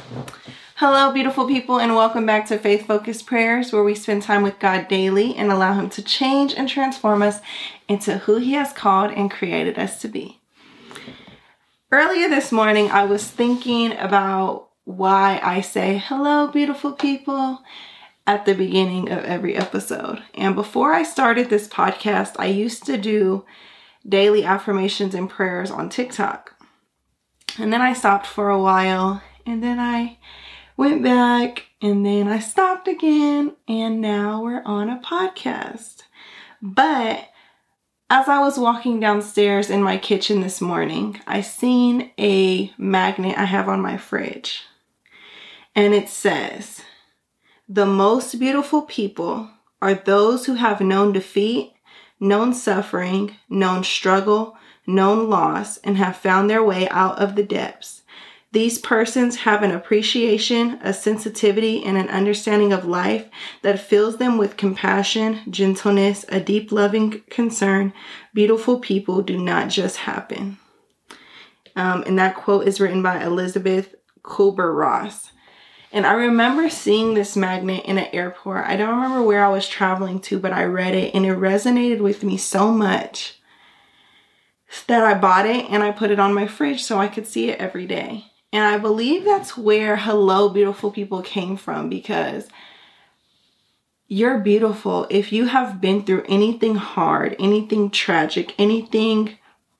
Hello, beautiful people, and welcome back to Faith Focused Prayers, where we spend time with God daily and allow Him to change and transform us into who He has called and created us to be. Earlier this morning, I was thinking about why I say, hello, beautiful people, at the beginning of every episode. And before I started this podcast, I used to do daily affirmations and prayers on TikTok. And then I stopped for a while, and then I went back, and then I stopped again, and now we're on a podcast. But as I was walking downstairs in my kitchen this morning, I seen a magnet I have on my fridge. And it says, "The most beautiful people are those who have known defeat, known suffering, known struggle, known loss, and have found their way out of the depths. These persons have an appreciation, a sensitivity, and an understanding of life that fills them with compassion, gentleness, a deep loving concern. Beautiful people do not just happen." And that quote is written by Elizabeth Kubler-Ross. And I remember seeing this magnet in an airport. I don't remember where I was traveling to, but I read it and it resonated with me so much that I bought it and I put it on my fridge so I could see it every day. And I believe that's where hello, beautiful people came from, because you're beautiful. If you have been through anything hard, anything tragic, anything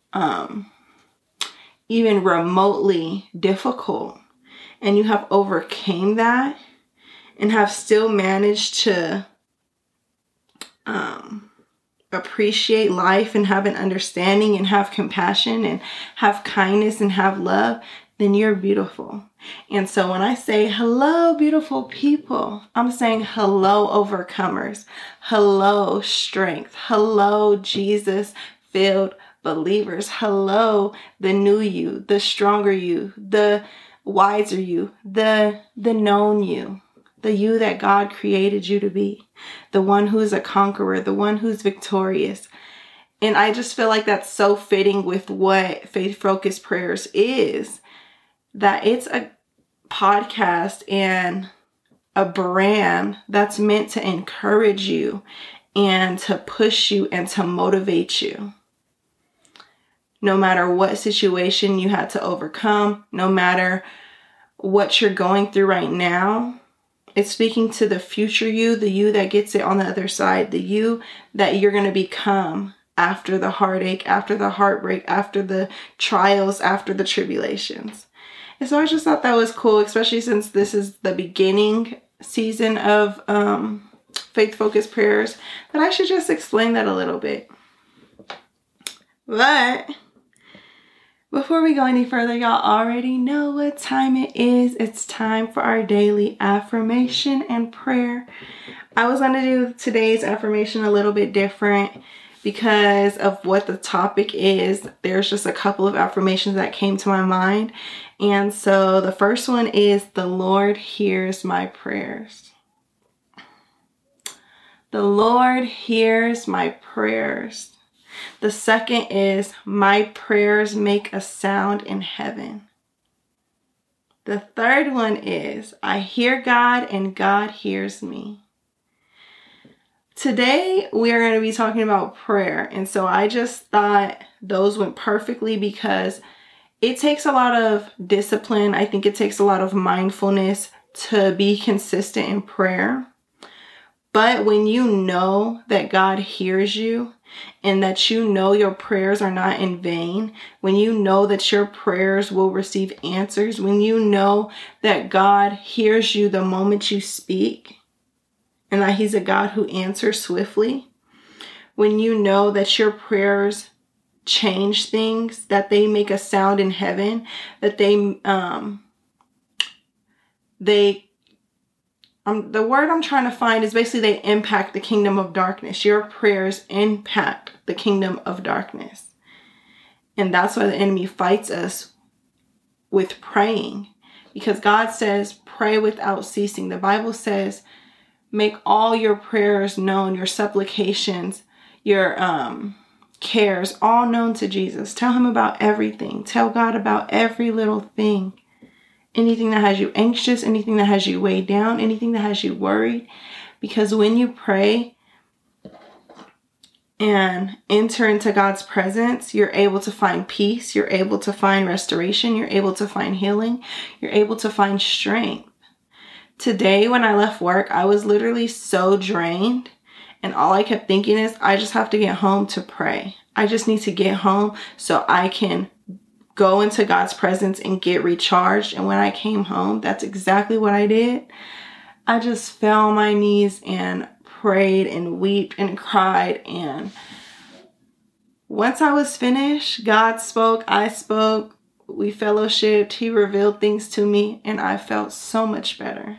even remotely difficult, and you have overcame that and have still managed to appreciate life and have an understanding and have compassion and have kindness and have love, then you're beautiful. And so when I say hello, beautiful people, I'm saying hello, overcomers. Hello, strength. Hello, Jesus-filled believers. Hello, the new you, the stronger you, the wiser you, the known you, the you that God created you to be, the one who's a conqueror, the one who's victorious. And I just feel like that's so fitting with what Faith Focused Prayers is, that it's a podcast and a brand that's meant to encourage you and to push you and to motivate you. No matter what situation you had to overcome, no matter what you're going through right now, it's speaking to the future you, the you that gets it on the other side, the you that you're going to become after the heartache, after the heartbreak, after the trials, after the tribulations. And so I just thought that was cool, especially since this is the beginning season of Faith Focused Prayers, that I should just explain that a little bit. But before we go any further, y'all already know what time it is. It's time for our daily affirmation and prayer. I was going to do today's affirmation a little bit different because of what the topic is. There's just a couple of affirmations that came to my mind. And so the first one is, the Lord hears my prayers. The Lord hears my prayers. The second is, my prayers make a sound in heaven. The third one is, I hear God and God hears me. Today, we are going to be talking about prayer. And so I just thought those went perfectly because it takes a lot of discipline. I think it takes a lot of mindfulness to be consistent in prayer. But when you know that God hears you and that you know your prayers are not in vain, when you know that your prayers will receive answers, when you know that God hears you the moment you speak, and that He's a God who answers swiftly, when you know that your prayers change things, that they make a sound in heaven, that the word I'm trying to find is basically they impact the kingdom of darkness. Your prayers impact the kingdom of darkness. And that's why the enemy fights us with praying, because God says, pray without ceasing. The Bible says, make all your prayers known, your supplications, your cares, all known to Jesus. Tell Him about everything. Tell God about every little thing. anything that has you anxious, anything that has you weighed down, anything that has you worried. Because when you pray and enter into God's presence, you're able to find peace, you're able to find restoration, you're able to find healing, you're able to find strength. Today, when I left work, I was literally so drained, and all I kept thinking is, I just have to get home to pray. I just need to get home so I can go into God's presence and get recharged. And when I came home, that's exactly what I did. I just fell on my knees and prayed and wept and cried. And once I was finished, God spoke, I spoke, we fellowshiped, He revealed things to me, and I felt so much better.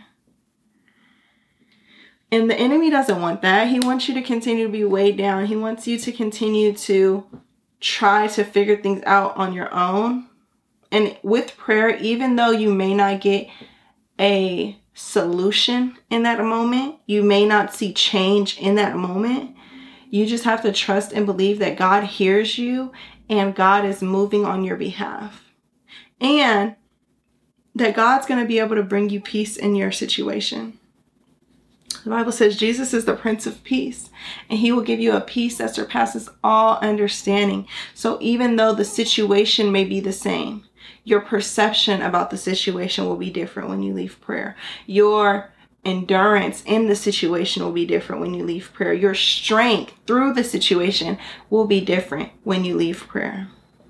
And the enemy doesn't want that. He wants you to continue to be weighed down. He wants you to continue to try to figure things out on your own. And with prayer, even though you may not get a solution in that moment, you may not see change in that moment, you just have to trust and believe that God hears you and God is moving on your behalf. And that God's going to be able to bring you peace in your situation. The Bible says Jesus is the Prince of Peace, and He will give you a peace that surpasses all understanding. So even though the situation may be the same, your perception about the situation will be different when you leave prayer. Your endurance in the situation will be different when you leave prayer. Your strength through the situation will be different when you leave prayer.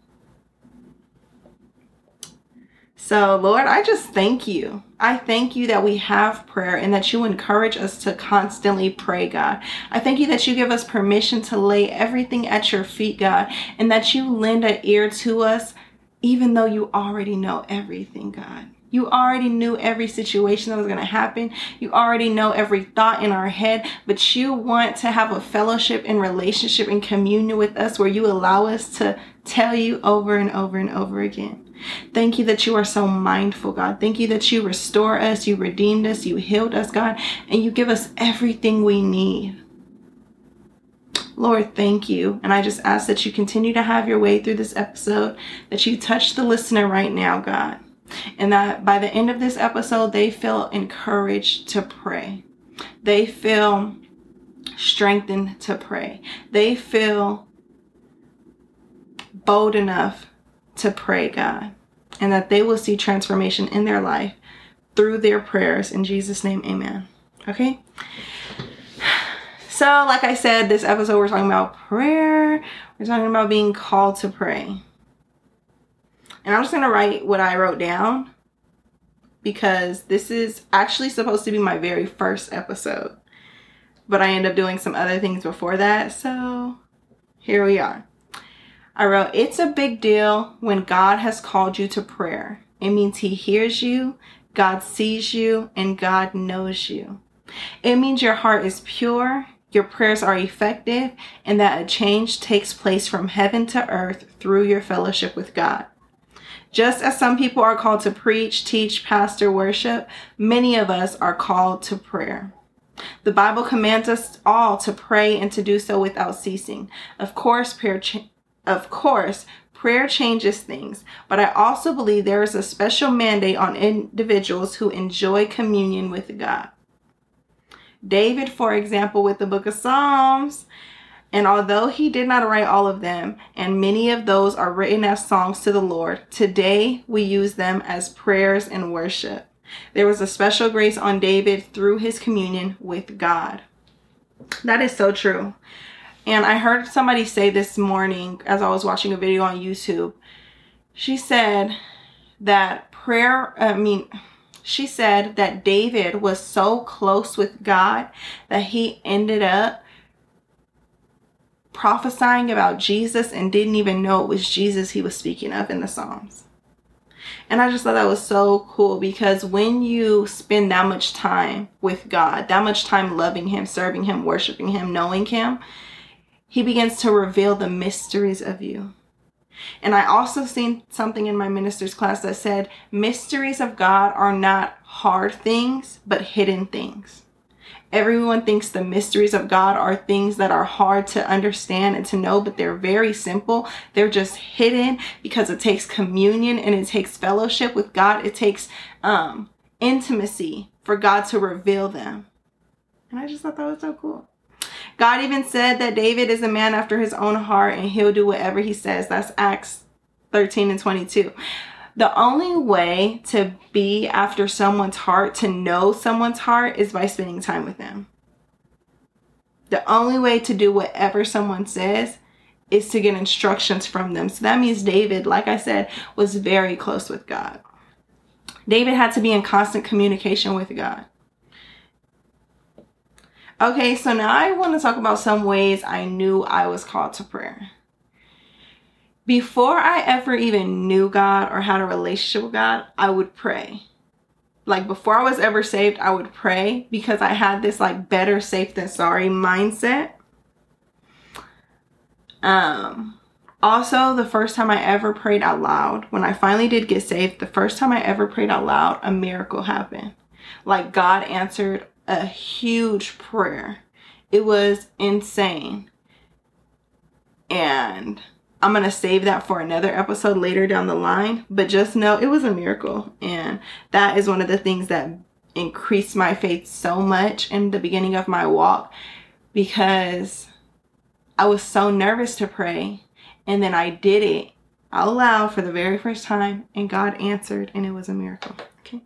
So, Lord, I just thank you. I thank you that we have prayer and that you encourage us to constantly pray, God. I thank you that you give us permission to lay everything at your feet, God, and that you lend an ear to us, even though you already know everything, God. You already knew every situation that was going to happen. You already know every thought in our head, but you want to have a fellowship and relationship and communion with us where you allow us to tell you over and over and over again. Thank you that you are so mindful, God. Thank you that you restore us, you redeemed us, you healed us, God, and you give us everything we need. Lord, thank you. And I just ask that you continue to have your way through this episode, that you touch the listener right now, God, and that by the end of this episode, they feel encouraged to pray. They feel strengthened to pray. They feel bold enough to pray, God, and that they will see transformation in their life through their prayers. In Jesus' name, amen. Okay? So, like I said, this episode we're talking about prayer. We're talking about being called to pray. And I'm just going to write what I wrote down because this is actually supposed to be my very first episode. But I ended up doing some other things before that, so here we are. I wrote, it's a big deal when God has called you to prayer. It means He hears you, God sees you, and God knows you. It means your heart is pure, your prayers are effective, and that a change takes place from heaven to earth through your fellowship with God. Just as some people are called to preach, teach, pastor, worship, many of us are called to prayer. The Bible commands us all to pray and to do so without ceasing. Of course, prayer changes things, but I also believe there is a special mandate on individuals who enjoy communion with God. David, for example, with the book of Psalms, and although he did not write all of them, and many of those are written as songs to the Lord, today we use them as prayers and worship. There was a special grace on David through his communion with God. That is so true. And I heard somebody say this morning as I was watching a video on YouTube. She said that David was so close with God that he ended up prophesying about Jesus and didn't even know it was Jesus he was speaking of in the Psalms. And I just thought that was so cool, because when you spend that much time with God, that much time loving Him, serving Him, worshiping Him, knowing Him, He begins to reveal the mysteries of you. And I also seen something in my minister's class that said, mysteries of God are not hard things, but hidden things. Everyone thinks the mysteries of God are things that are hard to understand and to know, but they're very simple. They're just hidden because it takes communion and it takes fellowship with God. It takes intimacy for God to reveal them. And I just thought that was so cool. God even said that David is a man after his own heart and he'll do whatever he says. That's Acts 13:22. The only way to be after someone's heart, to know someone's heart, is by spending time with them. The only way to do whatever someone says is to get instructions from them. So that means David, like I said, was very close with God. David had to be in constant communication with God. Okay, so now I want to talk about some ways I knew I was called to prayer. Before I ever even knew God or had a relationship with God, I would pray. Like before I was ever saved, I would pray because I had this like better safe than sorry mindset. Also, the first time I ever prayed out loud, when I finally did get saved, the first time I ever prayed out loud, a miracle happened. Like God answered a huge prayer. It was insane. And I'm going to save that for another episode later down the line, but just know it was a miracle. And that is one of the things that increased my faith so much in the beginning of my walk, because I was so nervous to pray. And then I did it out loud for the very first time and God answered and it was a miracle. Okay.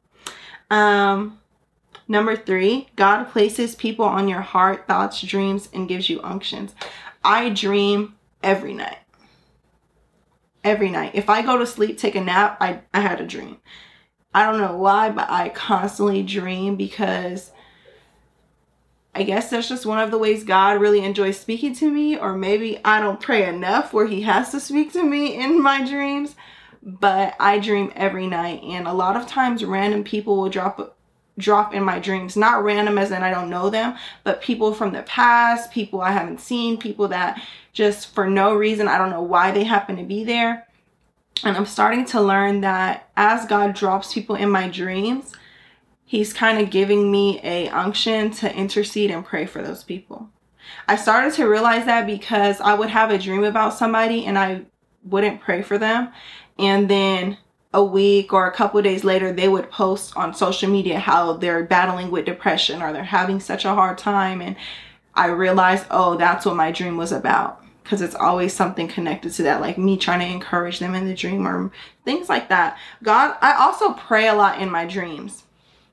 Number 3, God places people on your heart, thoughts, dreams, and gives you unctions. I dream every night. Every night. If I go to sleep, take a nap, I had a dream. I don't know why, but I constantly dream because I guess that's just one of the ways God really enjoys speaking to me, or maybe I don't pray enough where he has to speak to me in my dreams, but I dream every night. And a lot of times random people will drop in my dreams. Not random as in I don't know them, but people from the past, people I haven't seen, people that just for no reason, I don't know why they happen to be there. And I'm starting to learn that as God drops people in my dreams, he's kind of giving me a unction to intercede and pray for those people. I started to realize that because I would have a dream about somebody and I wouldn't pray for them. And then a week or a couple of days later, they would post on social media how they're battling with depression or they're having such a hard time. And I realized, oh, that's what my dream was about. Because it's always something connected to that, like me trying to encourage them in the dream or things like that. God, I also pray a lot in my dreams.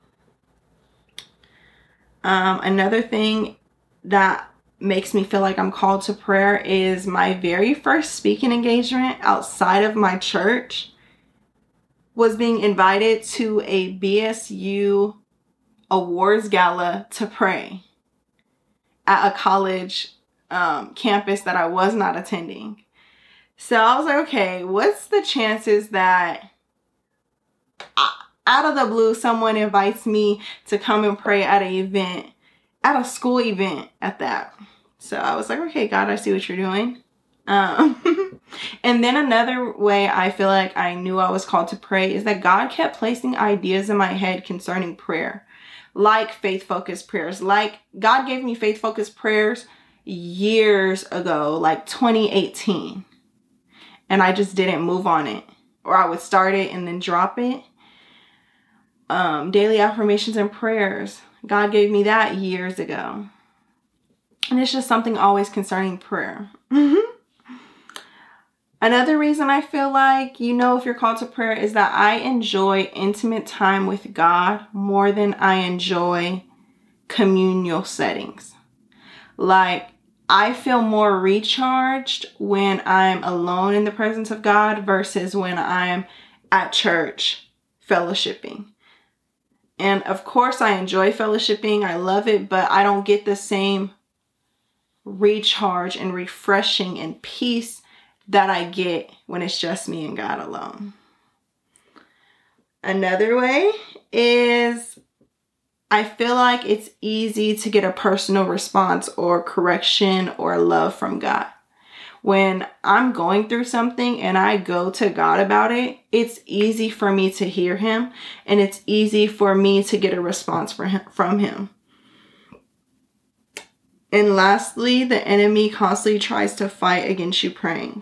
Another thing that makes me feel like I'm called to prayer is my very first speaking engagement outside of my church was being invited to a BSU awards gala to pray at a college campus that I was not attending. So I was like, okay, what's the chances that out of the blue someone invites me to come and pray at an event, at a school event at that? So I was like, okay, God, I see what you're doing. And then another way I feel like I knew I was called to pray is that God kept placing ideas in my head concerning prayer, like faith-focused prayers. Like God gave me faith-focused prayers years ago, like 2018. And I just didn't move on it. Or I would start it and then drop it. Daily affirmations and prayers. God gave me that years ago. And it's just something always concerning prayer. Another reason I feel like you know if you're called to prayer is that I enjoy intimate time with God more than I enjoy communal settings. Like, I feel more recharged when I'm alone in the presence of God versus when I'm at church fellowshipping. And of course, I enjoy fellowshipping. I love it, but I don't get the same recharge and refreshing and peace that I get when it's just me and God alone. Another way is I feel like it's easy to get a personal response or correction or love from God. When I'm going through something and I go to God about it, it's easy for me to hear him and it's easy for me to get a response from him. And lastly, the enemy constantly tries to fight against you praying.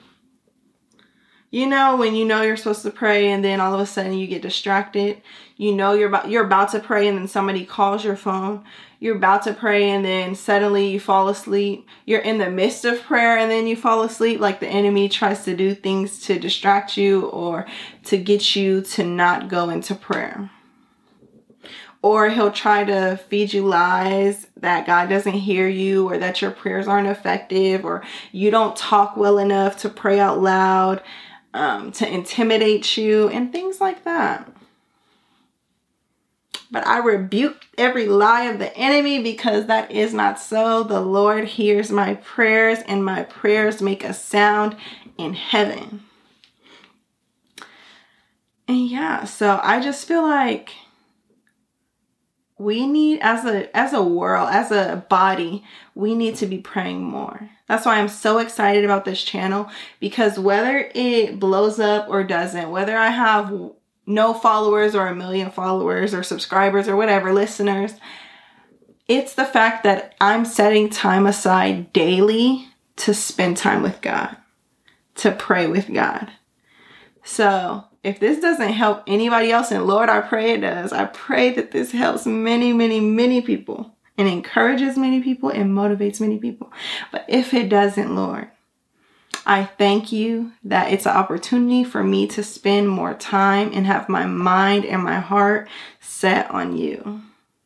You know, when you know you're supposed to pray and then all of a sudden you get distracted. You know you're about to pray and then somebody calls your phone. You're about to pray and then suddenly you fall asleep. You're in the midst of prayer and then you fall asleep. Like the enemy tries to do things to distract you or to get you to not go into prayer. Or he'll try to feed you lies that God doesn't hear you or that your prayers aren't effective or you don't talk well enough to pray out loud. To intimidate you and things like that. But I rebuke every lie of the enemy because that is not so. The Lord hears my prayers and my prayers make a sound in heaven. And yeah, so I just feel like we need, as a world, as a body, we need to be praying more. That's why I'm so excited about this channel, because whether it blows up or doesn't, whether I have no followers or 1 million followers or subscribers or whatever, listeners, it's the fact that I'm setting time aside daily to spend time with God, to pray with God. So if this doesn't help anybody else, and Lord, I pray it does. I pray that this helps many, many, many people and encourages many people and motivates many people. But if it doesn't, Lord, I thank you that it's an opportunity for me to spend more time and have my mind and my heart set on you.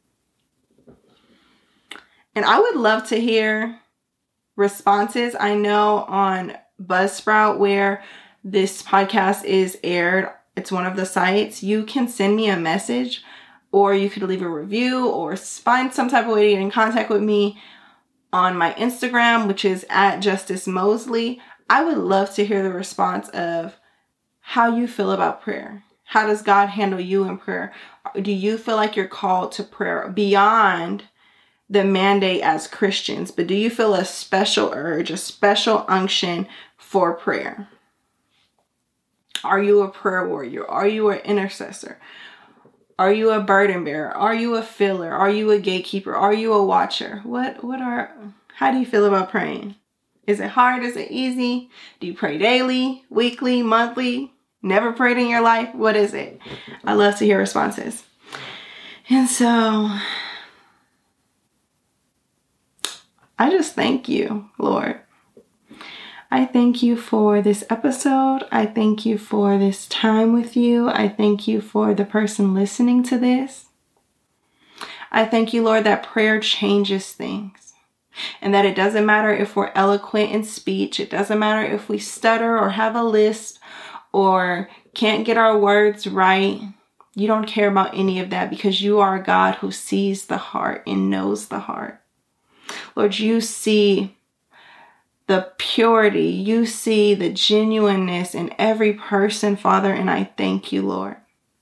And I would love to hear responses. I know on Buzzsprout, where this podcast is aired, it's one of the sites, you can send me a message or you could leave a review or find some type of way to get in contact with me on my Instagram, which is @JusticeMosley. I would love to hear the response of how you feel about prayer. How does God handle you in prayer? Do you feel like you're called to prayer beyond the mandate as Christians, but do you feel a special urge, a special unction for prayer? Are you a prayer warrior? Are you an intercessor? Are you a burden bearer? Are you a filler? Are you a gatekeeper? Are you a watcher? How do you feel about praying? Is it hard? Is it easy? Do you pray daily, weekly, monthly? Never prayed in your life? What is it? I love to hear responses. And so I just thank you, Lord. I thank you for this episode. I thank you for this time with you. I thank you for the person listening to this. I thank you, Lord, that prayer changes things and that it doesn't matter if we're eloquent in speech. It doesn't matter if we stutter or have a lisp or can't get our words right. You don't care about any of that because you are a God who sees the heart and knows the heart. Lord, you see the purity, you see the genuineness in every person, Father, and I thank you, Lord.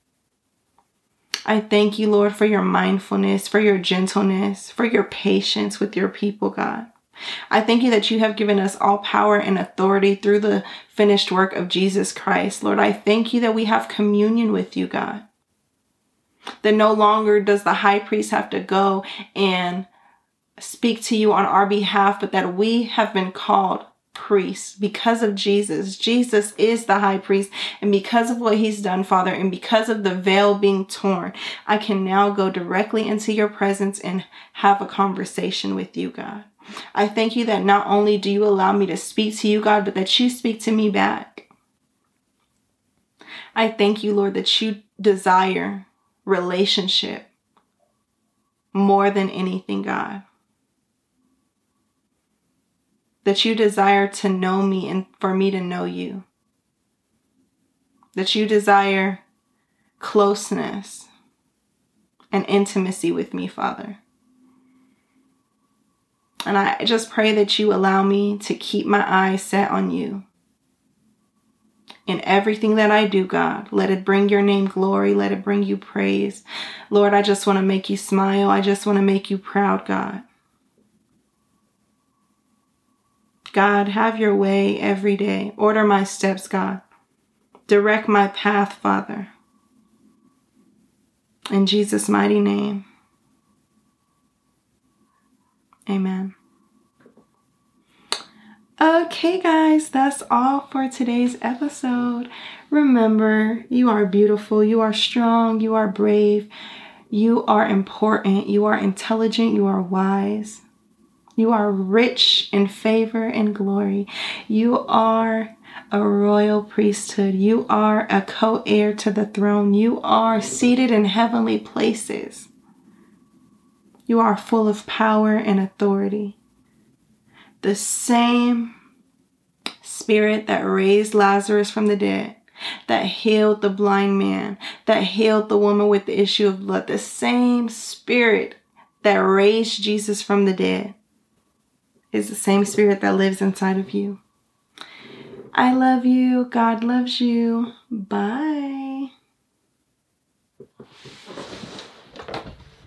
I thank you, Lord, for your mindfulness, for your gentleness, for your patience with your people, God. I thank you that you have given us all power and authority through the finished work of Jesus Christ. Lord, I thank you that we have communion with you, God. That no longer does the high priest have to go and speak to you on our behalf, but that we have been called priests because of Jesus. Jesus is the high priest, and because of what he's done, Father, and because of the veil being torn, I can now go directly into your presence and have a conversation with you, God. I thank you that not only do you allow me to speak to you, God, but that you speak to me back. I thank you, Lord, that you desire relationship more than anything, God. That you desire to know me and for me to know you. That you desire closeness and intimacy with me, Father. And I just pray that you allow me to keep my eyes set on you. In everything that I do, God, let it bring your name glory. Let it bring you praise. Lord, I just want to make you smile. I just want to make you proud, God. God, have your way every day. Order my steps, God. Direct my path, Father. In Jesus' mighty name. Amen. Amen. Okay, guys, that's all for today's episode. Remember, you are beautiful, you are strong, you are brave, you are important, you are intelligent, you are wise, you are rich in favor and glory, you are a royal priesthood, you are a co-heir to the throne, you are seated in heavenly places, you are full of power and authority. The same Spirit that raised Lazarus from the dead, that healed the blind man, that healed the woman with the issue of blood, the same Spirit that raised Jesus from the dead is the same Spirit that lives inside of you. I love you. God loves you. Bye.